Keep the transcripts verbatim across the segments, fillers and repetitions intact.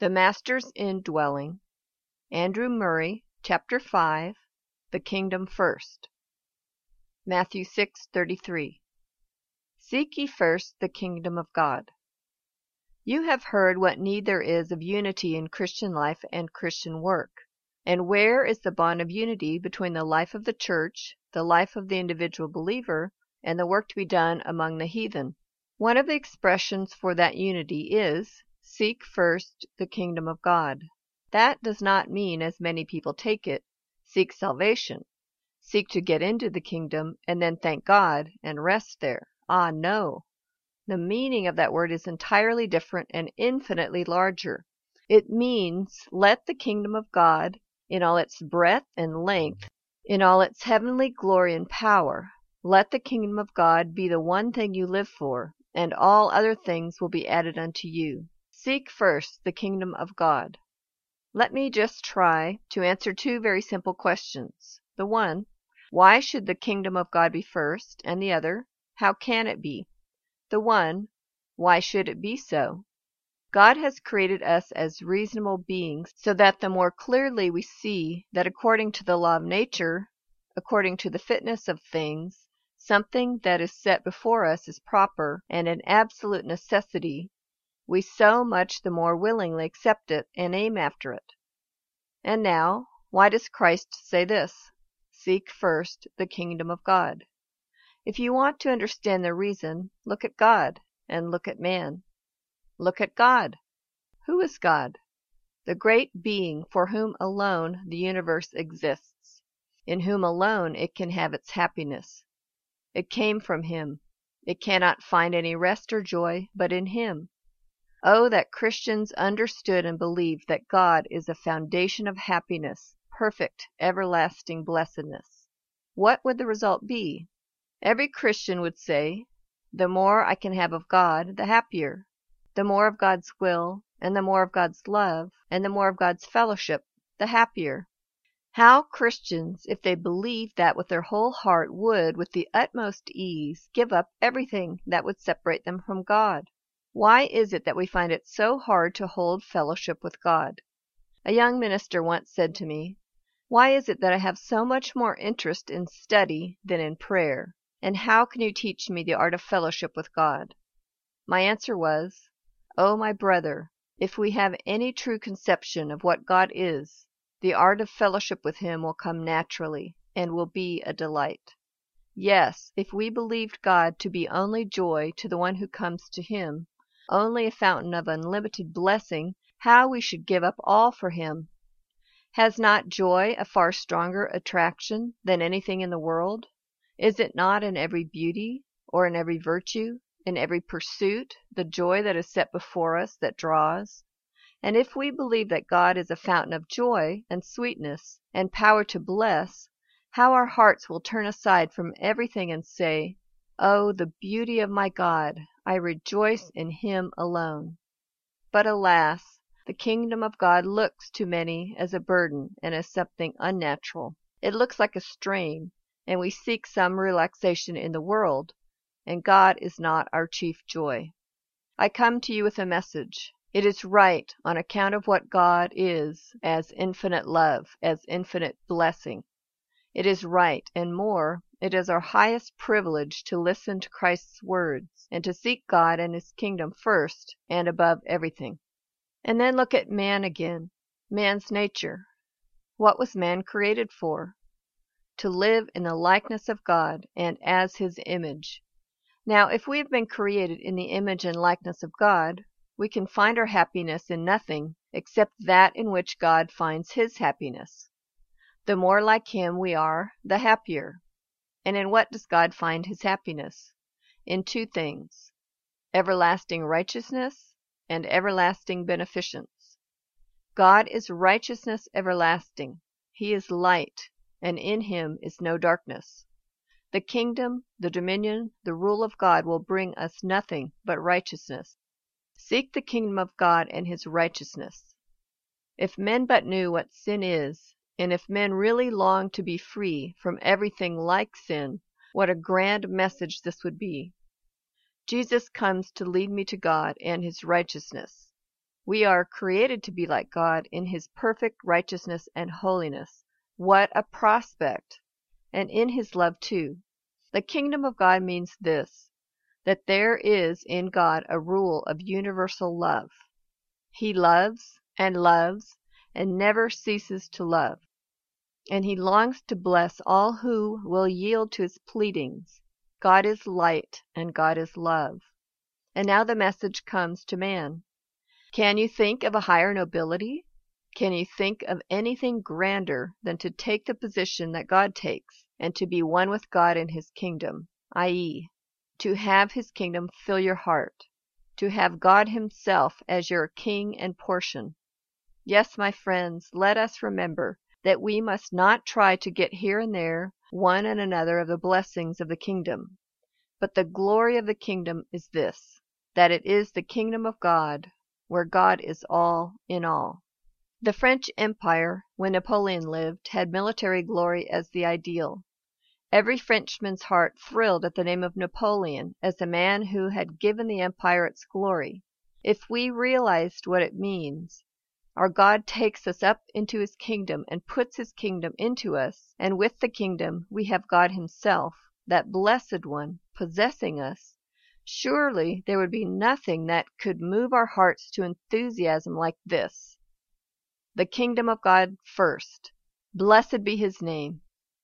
The Master's Indwelling. Andrew Murray, Chapter five. The Kingdom First. Matthew six thirty-three. Seek ye first the kingdom of God. You have heard what need there is of unity in Christian life and Christian work. And where is the bond of unity between the life of the church, the life of the individual believer, and the work to be done among the heathen? One of the expressions for that unity is, seek first the kingdom of God. That does not mean, as many people take it, seek salvation, seek to get into the kingdom, and then thank God and rest there. Ah, no. The meaning of that word is entirely different and infinitely larger. It means, let the kingdom of God, in all its breadth and length, in all its heavenly glory and power, let the kingdom of God be the one thing you live for, and all other things will be added unto you. Seek first the kingdom of God. Let me just try to answer two very simple questions. The one, why should the kingdom of God be first? And the other, how can it be? The one, why should it be so? God has created us as reasonable beings so that the more clearly we see that according to the law of nature, according to the fitness of things, something that is set before us is proper and an absolute necessity, we so much the more willingly accept it and aim after it. And now, why does Christ say this? Seek first the kingdom of God. If you want to understand the reason, look at God and look at man. Look at God. Who is God? The great being for whom alone the universe exists, in whom alone it can have its happiness. It came from him. It cannot find any rest or joy but in him. Oh, that Christians understood and believed that God is a foundation of happiness, perfect, everlasting blessedness. What would the result be? Every Christian would say, the more I can have of God, the happier. The more of God's will, and the more of God's love, and the more of God's fellowship, the happier. How Christians, if they believed that with their whole heart, would, with the utmost ease, give up everything that would separate them from God. Why is it that we find it so hard to hold fellowship with God? A young minister once said to me, why is it that I have so much more interest in study than in prayer? And how can you teach me the art of fellowship with God? My answer was, oh, my brother, if we have any true conception of what God is, the art of fellowship with him will come naturally and will be a delight. Yes, if we believed God to be only joy to the one who comes to him, only a fountain of unlimited blessing, how we should give up all for him. Has not joy a far stronger attraction than anything in the world? Is it not in every beauty, or in every virtue, in every pursuit, the joy that is set before us that draws? And if we believe that God is a fountain of joy and sweetness and power to bless, how our hearts will turn aside from everything and say, oh, the beauty of my God, I rejoice in him alone. But alas, the kingdom of God looks to many as a burden and as something unnatural. It looks like a strain, and we seek some relaxation in the world, and God is not our chief joy. I come to you with a message. It is right on account of what God is as infinite love, as infinite blessing. It is right, and more, it is our highest privilege to listen to Christ's words and to seek God and his kingdom first and above everything. And then look at man again, man's nature. What was man created for? To live in the likeness of God and as his image. Now, if we have been created in the image and likeness of God, we can find our happiness in nothing except that in which God finds his happiness. The more like him we are, the happier. And in what does God find his happiness? In two things, everlasting righteousness and everlasting beneficence. God is righteousness everlasting. He is light, and in him is no darkness. The kingdom, the dominion, the rule of God will bring us nothing but righteousness. Seek the kingdom of God and his righteousness. If men but knew what sin is, and if men really longed to be free from everything like sin, what a grand message this would be. Jesus comes to lead me to God and his righteousness. We are created to be like God in His perfect righteousness and holiness. What a prospect! And in His love too. The kingdom of God means this, that there is in God a rule of universal love. He loves and loves and never ceases to love. And He longs to bless all who will yield to His pleadings. God is light and God is love. And now the message comes to man. Can you think of a higher nobility? Can you think of anything grander than to take the position that God takes and to be one with God in His kingdom, that is, to have His kingdom fill your heart, to have God Himself as your king and portion? Yes, my friends, let us remember that we must not try to get here and there one and another of the blessings of the kingdom. But the glory of the kingdom is this, that it is the kingdom of God, where God is all in all. The French Empire, when Napoleon lived, had military glory as the ideal. Every Frenchman's heart thrilled at the name of Napoleon as the man who had given the empire its glory. If we realized what it means, our God takes us up into His kingdom and puts His kingdom into us, and with the kingdom we have God Himself, that blessed one, possessing us. Surely there would be nothing that could move our hearts to enthusiasm like this. The kingdom of God first. Blessed be His name.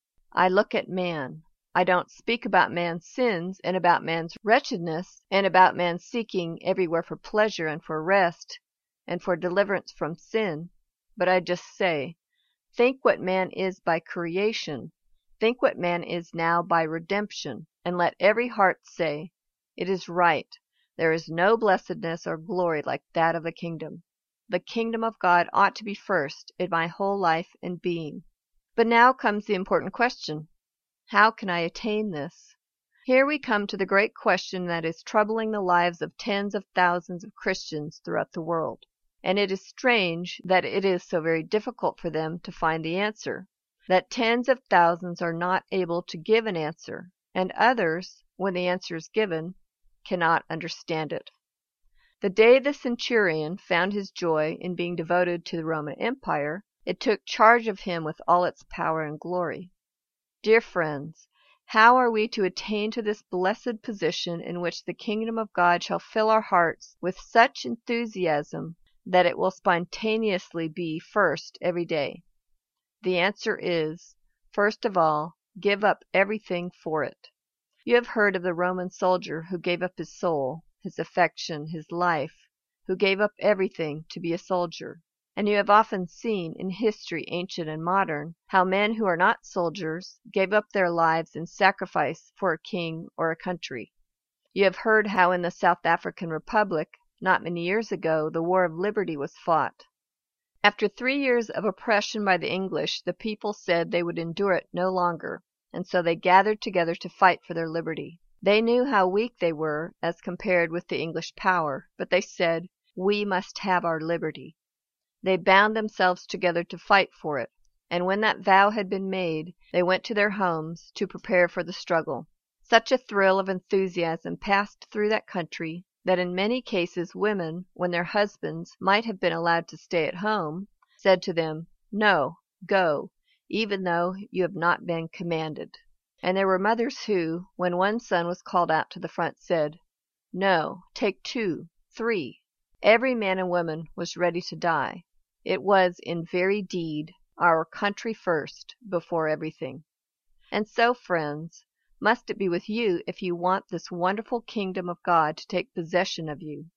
I look at man. I don't speak about man's sins and about man's wretchedness and about man's seeking everywhere for pleasure and for rest and for deliverance from sin, but I just say, think what man is by creation. Think what man is now by redemption, and let every heart say, it is right. There is no blessedness or glory like that of the kingdom. The kingdom of God ought to be first in my whole life and being. But now comes the important question. How can I attain this? Here we come to the great question that is troubling the lives of tens of thousands of Christians throughout the world. And it is strange that it is so very difficult for them to find the answer, that tens of thousands are not able to give an answer, and others, when the answer is given, cannot understand it. The day the centurion found his joy in being devoted to the Roman Empire, it took charge of him with all its power and glory. Dear friends, how are we to attain to this blessed position in which the kingdom of God shall fill our hearts with such enthusiasm that it will spontaneously be first every day? The answer is, first of all, give up everything for it. You have heard of the Roman soldier who gave up his soul, his affection, his life, who gave up everything to be a soldier. And you have often seen in history, ancient and modern, how men who are not soldiers gave up their lives in sacrifice for a king or a country. You have heard how in the South African Republic, not many years ago, the War of Liberty was fought. After three years of oppression by the English, the people said they would endure it no longer, and so they gathered together to fight for their liberty. They knew how weak they were as compared with the English power, but they said, "We must have our liberty." They bound themselves together to fight for it, and when that vow had been made, they went to their homes to prepare for the struggle. Such a thrill of enthusiasm passed through that country that in many cases women, when their husbands might have been allowed to stay at home, said to them, "No, go, even though you have not been commanded." And there were mothers who, when one son was called out to the front, said, "No, take two, three." Every man and woman was ready to die. It was, in very deed, our country first, before everything. And so, friends, must it be with you if you want this wonderful kingdom of God to take possession of you.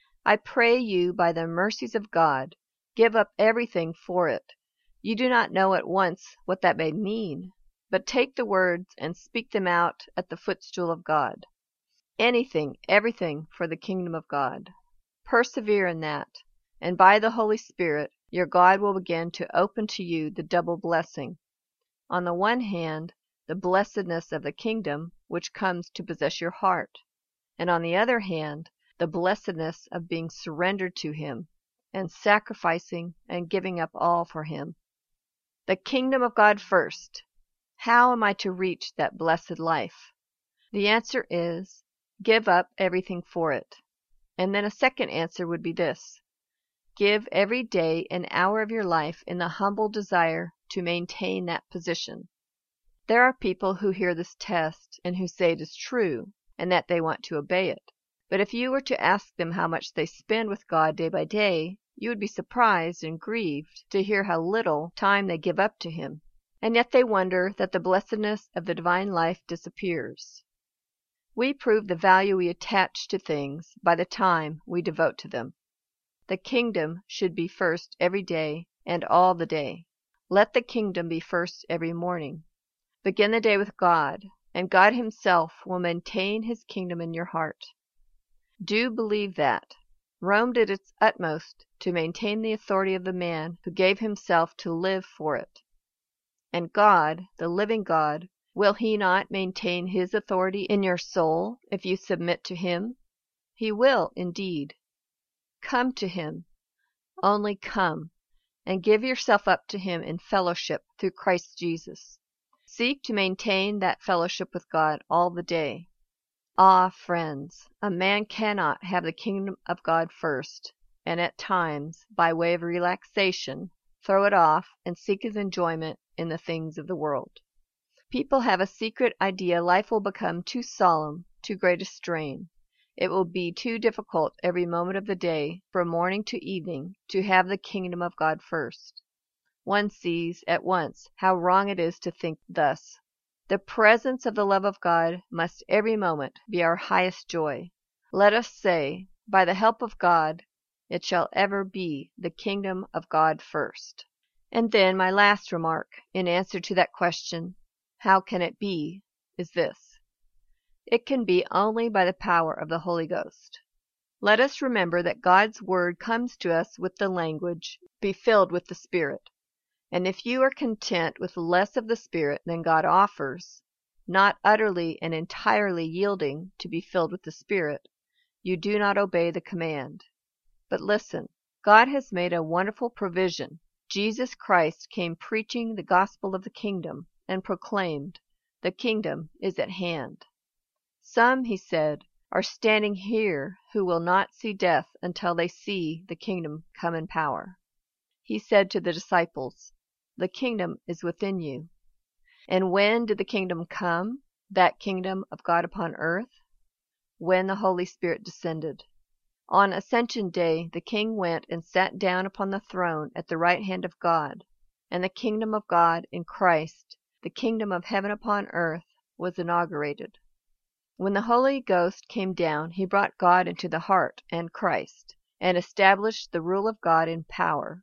I pray you, by the mercies of God, give up everything for it. You do not know at once what that may mean, but take the words and speak them out at the footstool of God. Anything, everything for the kingdom of God. Persevere in that, and by the Holy Spirit, your God will begin to open to you the double blessing. On the one hand, the blessedness of the kingdom, which comes to possess your heart, and on the other hand, the blessedness of being surrendered to Him, and sacrificing and giving up all for Him. The kingdom of God first. How am I to reach that blessed life? The answer is, give up everything for it. And then a second answer would be this: Give every day an hour of your life in the humble desire to maintain that position. There are people who hear this test and who say it is true and that they want to obey it. But if you were to ask them how much they spend with God day by day, you would be surprised and grieved to hear how little time they give up to Him. And yet they wonder that the blessedness of the divine life disappears. We prove the value we attach to things by the time we devote to them. The kingdom should be first every day and all the day. Let the kingdom be first every morning. Begin the day with God, and God Himself will maintain His kingdom in your heart. Do believe that. Rome did its utmost to maintain the authority of the man who gave himself to live for it. And God, the living God, will He not maintain His authority in your soul if you submit to Him? He will, indeed. Come to Him. Only come, and give yourself up to Him in fellowship through Christ Jesus. Seek to maintain that fellowship with God all the day. Ah, friends, a man cannot have the kingdom of God first, and at times, by way of relaxation, throw it off and seek his enjoyment in the things of the world. People have a secret idea life will become too solemn, too great a strain. It will be too difficult every moment of the day, from morning to evening, to have the kingdom of God first. One sees at once how wrong it is to think thus. The presence of the love of God must every moment be our highest joy. Let us say, by the help of God, it shall ever be the kingdom of God first. And then my last remark, in answer to that question, how can it be, is this. It can be only by the power of the Holy Ghost. Let us remember that God's Word comes to us with the language, be filled with the Spirit. And if you are content with less of the Spirit than God offers, not utterly and entirely yielding to be filled with the Spirit, you do not obey the command. But listen, God has made a wonderful provision. Jesus Christ came preaching the gospel of the kingdom and proclaimed, "The kingdom is at hand." Some, He said, are standing here who will not see death until they see the kingdom come in power. He said to the disciples, "The kingdom is within you." And when did the kingdom come, that kingdom of God upon earth? When the Holy Spirit descended. On Ascension Day the King went and sat down upon the throne at the right hand of God, and the kingdom of God in Christ, the kingdom of heaven upon earth, was inaugurated. When the Holy Ghost came down, He brought God into the heart and Christ, and established the rule of God in power.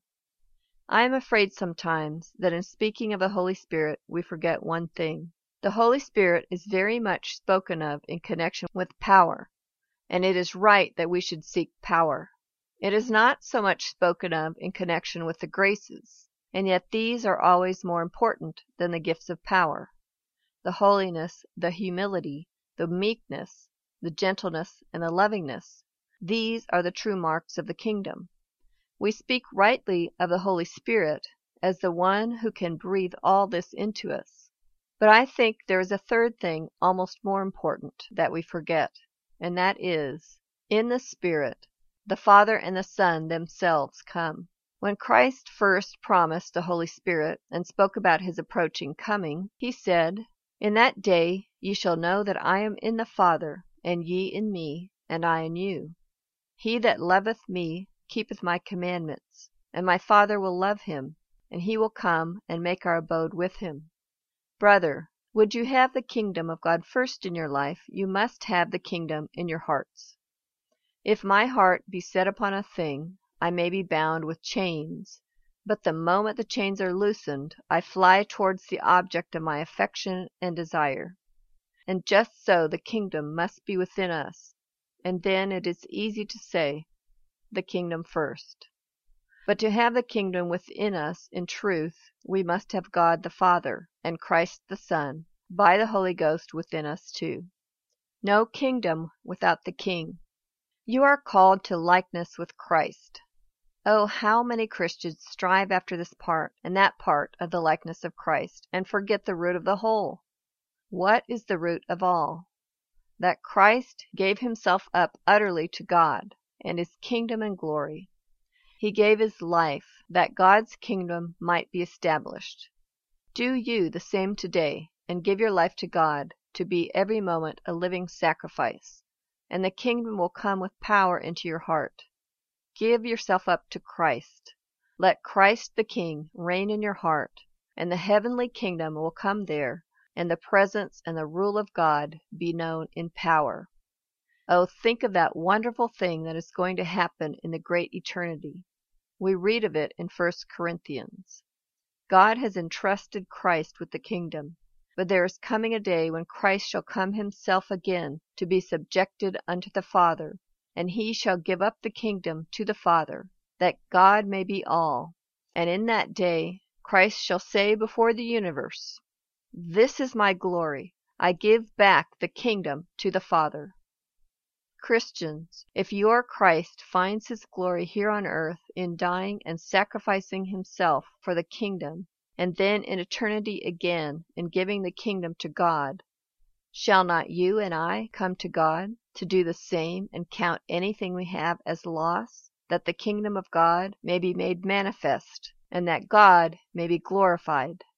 I am afraid sometimes that in speaking of the Holy Spirit we forget one thing. The Holy Spirit is very much spoken of in connection with power, and it is right that we should seek power. It is not so much spoken of in connection with the graces, and yet these are always more important than the gifts of power. The holiness, the humility, the meekness, the gentleness, and the lovingness, these are the true marks of the kingdom. We speak rightly of the Holy Spirit as the one who can breathe all this into us. But I think there is a third thing almost more important that we forget, and that is, in the Spirit, the Father and the Son themselves come. When Christ first promised the Holy Spirit and spoke about His approaching coming, He said, "In that day ye shall know that I am in the Father, and ye in me, and I in you. He that loveth me keepeth my commandments, and my Father will love him, and He will come and make our abode with him." Brother, would you have the kingdom of God first in your life, you must have the kingdom in your hearts. If my heart be set upon a thing, I may be bound with chains, but the moment the chains are loosened, I fly towards the object of my affection and desire. And just so the kingdom must be within us, and then it is easy to say, "The kingdom first." But to have the kingdom within us in truth, we must have God the Father and Christ the Son, by the Holy Ghost within us too. No kingdom without the King. You are called to likeness with Christ. Oh, how many Christians strive after this part and that part of the likeness of Christ, and forget the root of the whole. What is the root of all? That Christ gave Himself up utterly to God and His kingdom and glory. He gave his life that God's kingdom might be established. Do you the same today, and give your life to God to be every moment a living sacrifice, and the kingdom will come with power into your heart. Give yourself up to Christ. Let Christ the King reign in your heart, and the heavenly kingdom will come there, and the presence and the rule of God be known in power. Oh, think of that wonderful thing that is going to happen in the great eternity. We read of it in First Corinthians. God has entrusted Christ with the kingdom, but there is coming a day when Christ shall come himself again to be subjected unto the Father, and he shall give up the kingdom to the Father, that God may be all. And in that day Christ shall say before the universe, "This is my glory. I give back the kingdom to the Father." Christians, if your Christ finds his glory here on earth in dying and sacrificing himself for the kingdom, and then in eternity again in giving the kingdom to God, shall not you and I come to God to do the same and count anything we have as loss, that the kingdom of God may be made manifest, and that God may be glorified?